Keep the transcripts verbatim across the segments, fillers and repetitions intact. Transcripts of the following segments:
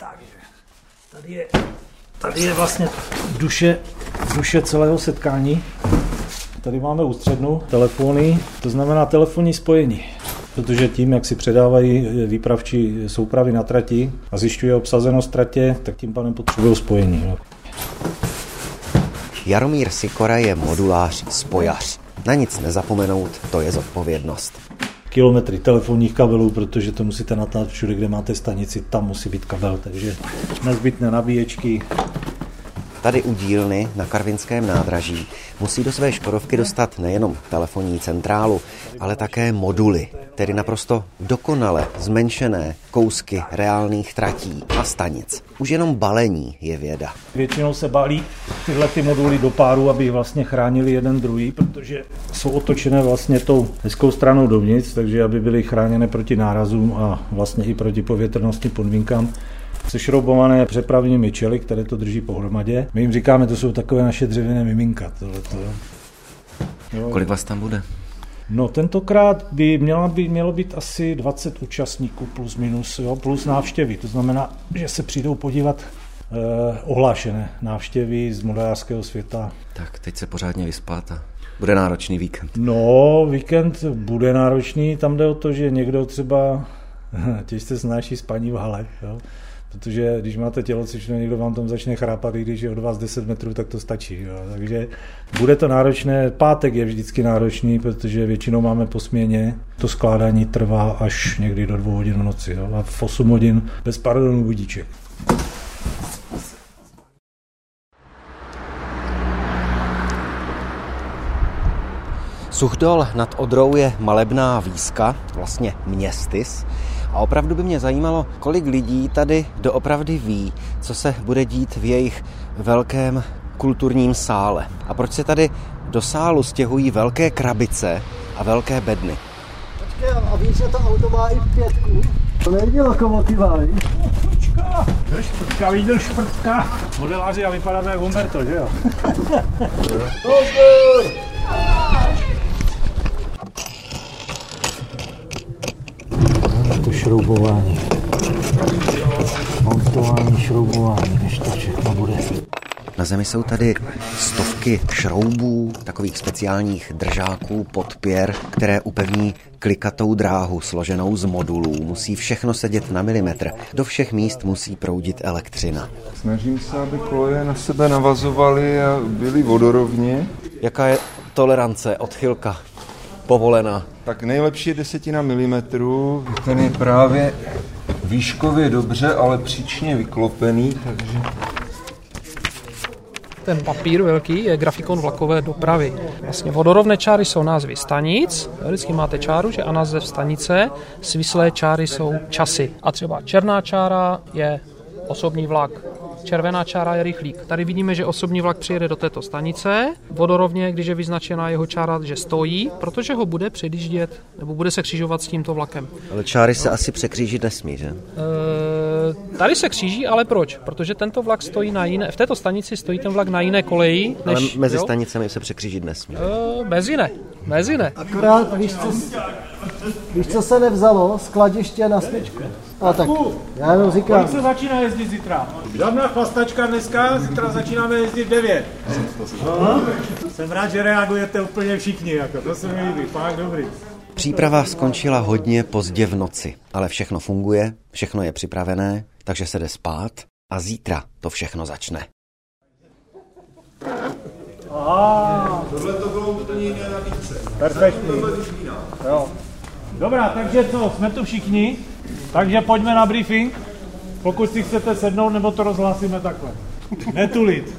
Takže tady je, tady je vlastně duše, duše celého setkání. Tady máme ústřednu telefony, to znamená telefonní spojení. Protože tím, jak si předávají výpravčí soupravy na trati a zjišťuje obsazenost tratě, tak tím pádem potřebují spojení. Jaromír Sikora je modulář, spojař. Na nic nezapomenout, to je zodpovědnost. Kilometry telefonních kabelů, protože to musíte natáhnout všude, kde máte stanici, tam musí být kabel, takže nezbytné nabíječky. Tady u dílny na Karvinském nádraží musí do své Škodovky dostat nejenom telefonní centrálu, ale také moduly, tedy naprosto dokonale zmenšené kousky reálných tratí a stanic. Už jenom balení je věda. Většinou se balí tyhle ty moduly do páru, aby vlastně chránili jeden druhý, protože jsou otočené vlastně tou hezkou stranou dovnitř, takže aby byly chráněné proti nárazům a vlastně i proti povětrnostním podmínkám. Sešroubované přepravními čely, které to drží pohromadě. My jim říkáme, to jsou takové naše dřevěné miminka. Tohleto. Jo. Kolik vás tam bude? No tentokrát by mělo být, mělo být asi dvacet účastníků plus minus, jo, plus návštěvy. To znamená, že se přijdou podívat eh, ohlášené návštěvy z modelářského světa. Tak teď se pořádně vyspat a bude náročný víkend. No, víkend bude náročný. Tam jde o to, že někdo třeba těžce snáší spaní v hale, jo. Protože když máte tělocvičnu, někdo vám tam začne chrápat, i když je od vás deset metrů, tak to stačí. Jo. Takže bude to náročné. Pátek je vždycky náročný, protože většinou máme po směně. To skládání trvá až někdy do dvou hodin v noci. Jo. A v osm hodin bez pardonu budíček. Suchdol nad Odrou je malebná výska, vlastně městys. A opravdu by mě zajímalo, kolik lidí tady doopravdy ví, co se bude dít v jejich velkém kulturním sále. A proč se tady do sálu stěhují velké krabice a velké bedny. Počkej, a víš, že to auto má i pětku? To není lokomotiva, víš? Šprtka, šprtka, viděl šprtka. Modeláři a vypadáme jak Humberto, že jo? To šroubování. Montování, šroubování, než to všechno bude. Na zemi jsou tady stovky šroubů, takových speciálních držáků, podpěr, které upevní klikatou dráhu složenou z modulů. Musí všechno sedět na milimetr. Do všech míst musí proudit elektřina. Snažím se, aby koleje na sebe navazovaly a byly vodorovně. Jaká je tolerance, odchylka povolená? Tak nejlepší je desetina milimetru. Ten je právě výškově dobře, ale příčně vyklopený, takže... Ten papír velký je grafikon vlakové dopravy. Vlastně vodorovné čáry jsou názvy stanic, vždycky máte čáru, že a název stanice, svislé čáry jsou časy. A třeba černá čára je osobní vlak, červená čára je rychlík. Tady vidíme, že osobní vlak přijede do této stanice, vodorovně, když je vyznačená jeho čára, že stojí, protože ho bude předjíždět, nebo bude se křižovat s tímto vlakem. Ale čáry se asi překřížit nesmí, že? E, tady se kříží, ale proč? Protože tento vlak stojí na jiné, v této stanici stojí ten vlak na jiné koleji. Než, ale mezi jo? stanicemi se překřížit nesmí. E, mezi ne, mezi ne. Akorát, víš co, víš, co se nevzalo? Skladiště na smyčku. A tak, já jenom říkám. Kolik se začíná jezdit zítra? Žádná chlastačka dneska, zítra začínáme jezdit devět. No, jsem rád, že reagujete úplně všichni, jako, to se mi líbí, fakt dobrý. Příprava skončila hodně pozdě v noci, ale všechno funguje, všechno je připravené, takže se jde spát a zítra to všechno začne. Ah, Tohle to bylo úplně jiné na více. Perfektní. Jo. Dobrá, takže co, jsme tu všichni, takže pojďme na briefing, pokud si chcete sednout, nebo to rozhlásíme takhle. Netulit.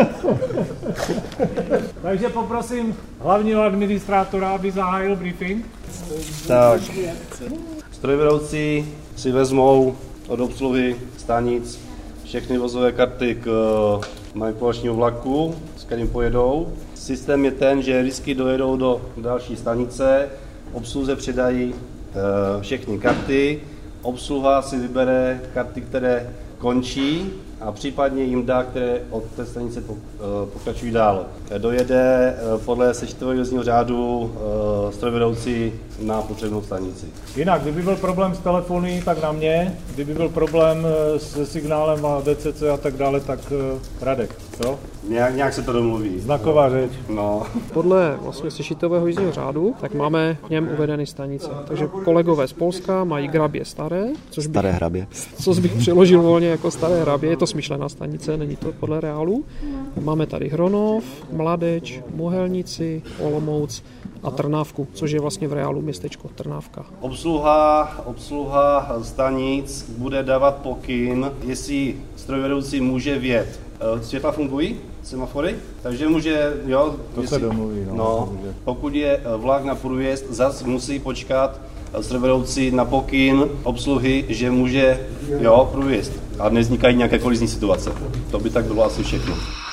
Takže poprosím hlavního administrátora, aby zahájil briefing. Tak, strojvedoucí si vezmou od obsluhy stanic všechny vozové karty k manipulačnímu vlaku, s kterým pojedou. Systém je ten, že vždycky dojedou do další stanice, obsluze předají všechny karty, obsluha si vybere karty, které končí a případně jímda, které od té stanice pokračují dál. Dojede podle sečtového jízdního řádu strojvedoucí na potřebnou stanici. Jinak, kdyby byl problém s telefony, tak na mě, kdyby byl problém se signálem a D C C a tak dále, tak Radek, jo? Nějak, nějak se to domluví. Znaková řeč. No. Podle vlastně sešitového jízdního řádu, tak máme v něm uvedeny stanice. Takže kolegové z Polska mají Grabě staré, což bych, Staré hrabě. což bych přeložil volně jako staré hrabě. Je to smyšlená stanice, není to podle reálu. Máme tady Hronov, Mladeč, Mohelnici, Olomouc a Trnávku, což je vlastně v reálu městečko Trnávka. Obsluha, obsluha stanic bude dávat pokyn, jestli strojvedoucí může vjet. Světla fungují, semafory, takže může, jo, to jestli, se domluví, no, no pokud je vlak na průjezd, zas musí počkat strojvedoucí na pokyn obsluhy, že může, jo, průjezd a nevznikají nějaké kolizní situace. To by tak bylo asi všechno.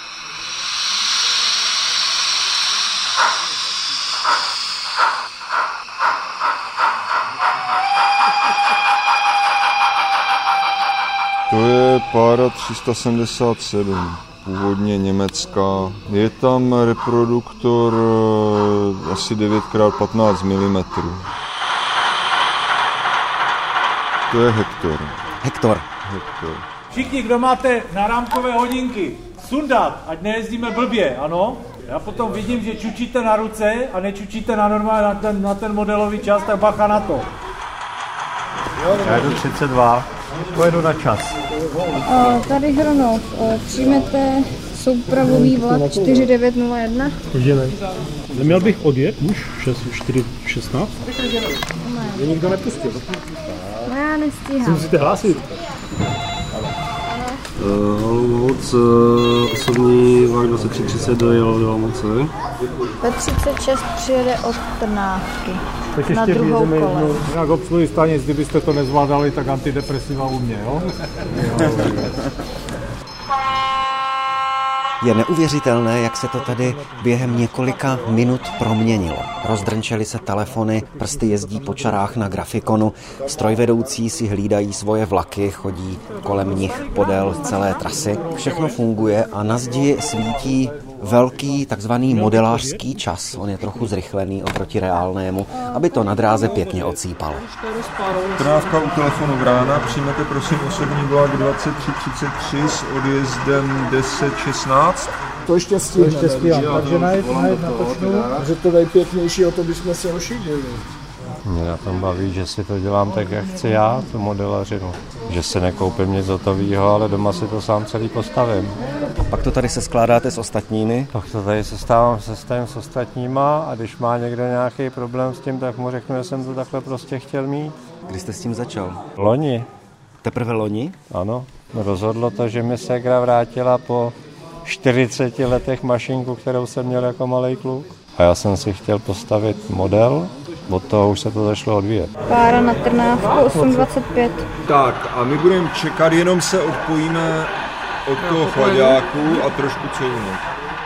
To je pára tři sta sedmdesát sedm, původně německá. Je tam reproduktor asi devět krát patnáct milimetrů. To je Hektor. Hektor. Hektor. Všichni, kdo máte náramkové hodinky, sundat, ať nejezdíme blbě, ano? Já potom vidím, že čučíte na ruce a nečučíte na normál, na ten, na ten modelový čas, tak bacha na to. Já jdu třicet dva, pojedu na čas. O, tady Hronov, o, přijmete soupravový vlak čtyři devět nula jedna? Můžeme. Neměl bych odjet už čtyři šestnáct? Mě nikdo nepustil. No já nestíhám. Musíte hlásit. Olomouc, uh, osobní vlak dvacet tři třicet dojel do Olomouce. Ve třicet šest přijede od Trnávky na druhou kole. Jinak obsluhy stanic, kdybyste to nezvládali, tak antidepresiva u mě, jo? Je neuvěřitelné, jak se to tady během několika minut proměnilo. Rozdrnčely se telefony, prsty jezdí po čarách na grafikonu, strojvedoucí si hlídají svoje vlaky, chodí kolem nich podél celé trasy. Všechno funguje a na zdi svítí velký takzvaný modelářský čas. On je trochu zrychlený oproti reálnému, aby to na dráze pěkně odsýpalo. Trnávka u telefonu Vrána, přijmete prosím osobní vlak dvacet tři třicet tři s odjezdem deset šestnáct. To ještě stihne. Ještě stíhám, takže najet, najet na točnu. Že to nejpěknější, o to bychom se ošidili. Mě na tom baví, že si to dělám tak, jak chci já, tu modelařinu. Že se nekoupím nic hotovýho, ale doma si to sám celý postavím. Pak to tady se skládáte s ostatními? Pak to tady sestávám systém s ostatníma a když má někdo nějaký problém s tím, tak mu řeknu, že jsem to takhle prostě chtěl mít. Kdy jste s tím začal? Loni. Teprve loni? Ano. Rozhodlo to, že mi ségra vrátila po čtyřiceti letech mašinku, kterou jsem měl jako malej kluk. A já jsem si chtěl postavit model, od toho už se to začalo odvíjet. Pára na Trnávku osm dvacet pět. Tak a my budeme čekat, jenom se odpojíme od toho chladáku a trošku couvnout.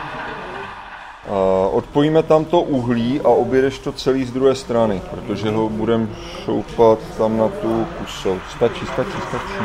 Odpojíme tam to uhlí a objedeš to celý z druhé strany, protože ho budeme šoupat tam na tu kusou. Stačí, stačí, stačí.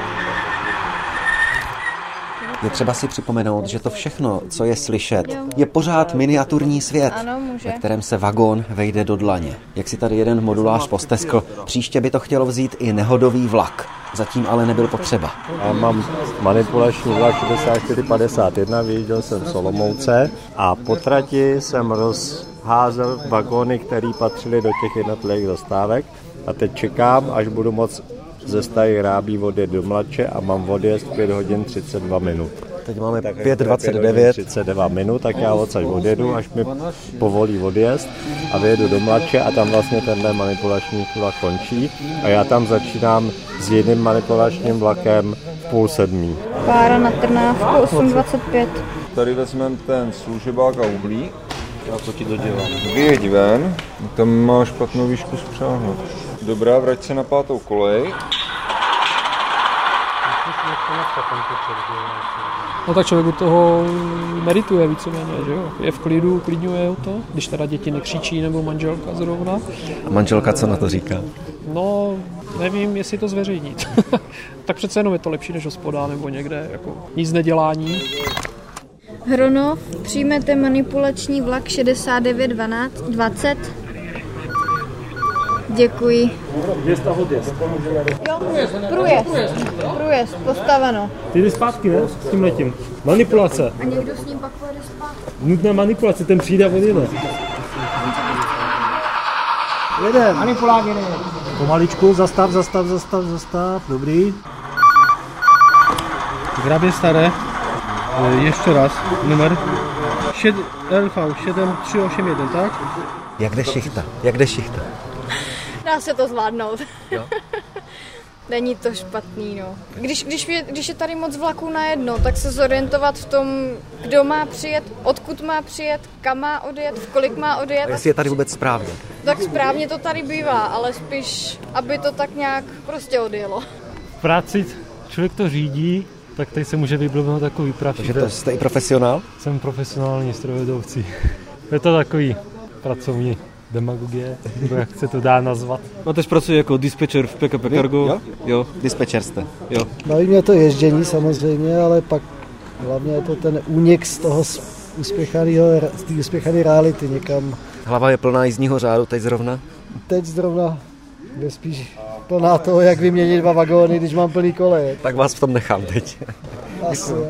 Je třeba si připomenout, že to všechno, co je slyšet, je pořád miniaturní svět, Ano, může. ve kterém se vagón vejde do dlaně. Jak si tady jeden modulář posteskl, příště by to chtělo vzít i nehodový vlak. Zatím ale nebyl potřeba. Já mám manipulační vlak šedesát čtyři padesát jedna, vyjížděl jsem z Olomouce a po trati jsem rozházel vagóny, které patřily do těch jednotlivých zastávek a teď čekám, až budu moct ze Stají Hrábí odjet do Mlače a mám odjezd pět hodin třicet dva minut. Teď máme pět dvacet devět. třicet dva minut, tak já odsaď odjedu, až mi povolí odjezd a vyjedu do Mlače a tam vlastně tenhle manipulační vlak končí a já tam začínám s jedním manipulačním vlakem v půl sedmí. Pára na Trnávku osm dvacet pět. Tady vezmeme ten služebák a uhlí. Já to ti dodělám. Vyjeď ven, tam máš špatnou výšku spřáhnout. Dobrá, vrať se na pátou kolej. No tak člověk u toho medituje víceméně, že jo? Je v klidu, uklidňuje ho to, když teda děti nekřičí nebo manželka zrovna. A manželka co na to říká? No, Nevím, jestli to zveřejnit. Tak přece jenom je to lepší než hospoda nebo někde jako nic nedělání. Hronov, přijmete manipulační vlak šedesát devět dvacet. Děkuji. Vjezd a odjezd. Jo, průjezd. Průjezd, postaveno. Ty jdeš zpátky, ne? S tím letím. Manipulace. A někdo s ním pak pojede zpátky. Nutná manipulace, ten přijde a odjede. Jeden. Manipuláky ne. Pomaličku, zastav, zastav, zastav, zastav, dobrý. Hrabě staré. Ještě raz. Numer L V sedm tři osm jedna, tak? Jak jde šichta? Jak jde šichta? Dá se to zvládnout. Jo. Není to špatný, no. Když, když, je, když je tady moc vlaků najednou, tak se zorientovat v tom, kdo má přijet, odkud má přijet, kam má odjet, v kolik má odjet. A jestli je tady vůbec správně? Tak správně to tady bývá, ale spíš, aby to tak nějak prostě odjelo. V práci člověk to řídí, tak tady se může vyblbnout takový prav. Takže to jste i profesionál? Jsem profesionální strojvedoucí. Je to takový pracovní demagogie, nebo jak se to dá nazvat. A teď pracuji jako dispečer v P K P Cargo. Jo? Jo. Dispečer jste. Jo. Baví mě to ježdění samozřejmě, ale pak hlavně je to ten únik z toho uspěchaného, z té uspěchané reality někam. Hlava je plná jízdního řádu teď zrovna? Teď zrovna je spíš plná toho, jak vyměnit dva vagóny, když mám plný koleje. Tak vás v tom nechám teď. Asi, jo.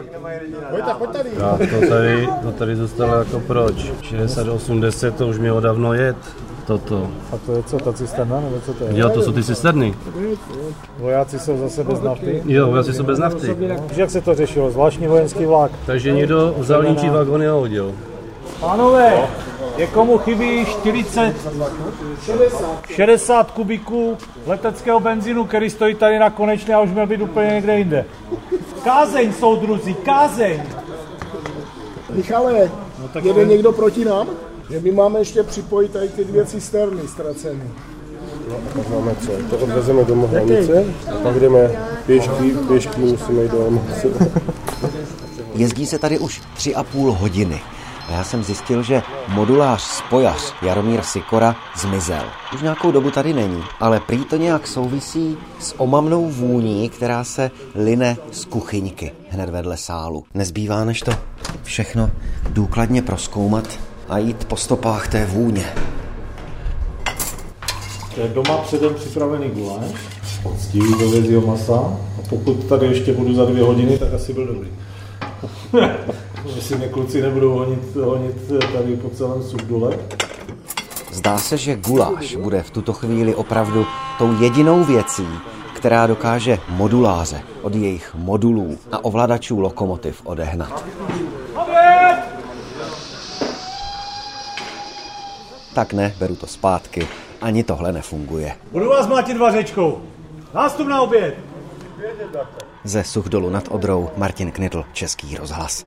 Já to tady, to tady zůstalo jako proč? šedesát osm deset to už mělo dávno jet. Toto. A to je co, ta cisterna, nebo co to je? Jo, to jsou ty cisterny. Vojáci jsou zase bez nafty? Jo, vojáci jsou bez nafty. Jak se to řešilo? Zvláštní vojenský vlak. Takže někdo vzal něčí vagony a hodil. Pánové, někomu chybí čtyřicet, šedesát kubíků leteckého benzínu, který stojí tady na konečně a už měl být úplně někde jinde. Kázeň, soudruzi, kázeň! Michale, no tak jede někdo proti nám? Že my máme ještě připojit tady ty dvě cisterny ztracené. No, tak máme co? To odvezeme do Mohlanice a pak jdeme pěšky, pěšky musíme jít do Olomouce. Jezdí se tady už tři a půl hodiny. A já jsem zjistil, že modulář spojař Jaromír Sikora zmizel. Už nějakou dobu tady není, ale prý to nějak souvisí s omamnou vůní, která se line z kuchyňky hned vedle sálu. Nezbývá než to všechno důkladně prozkoumat a jít po stopách té vůně. To je doma předem připravený guláš, poctivý do vězího masa, a pokud tady ještě budu za dvě hodiny, tak asi byl dobrý. Jestli mě kluci nebudou honit, honit tady po celém subdole. Zdá se, že guláš bude v tuto chvíli opravdu tou jedinou věcí, která dokáže moduláře od jejich modulů a ovladačů lokomotiv odehnat. Tak ne, beru to zpátky, ani tohle nefunguje. Budu vás mlátit vařečkou. Nástup na oběd. Ze Suchdolu nad Odrou Martin Knitl, Český rozhlas.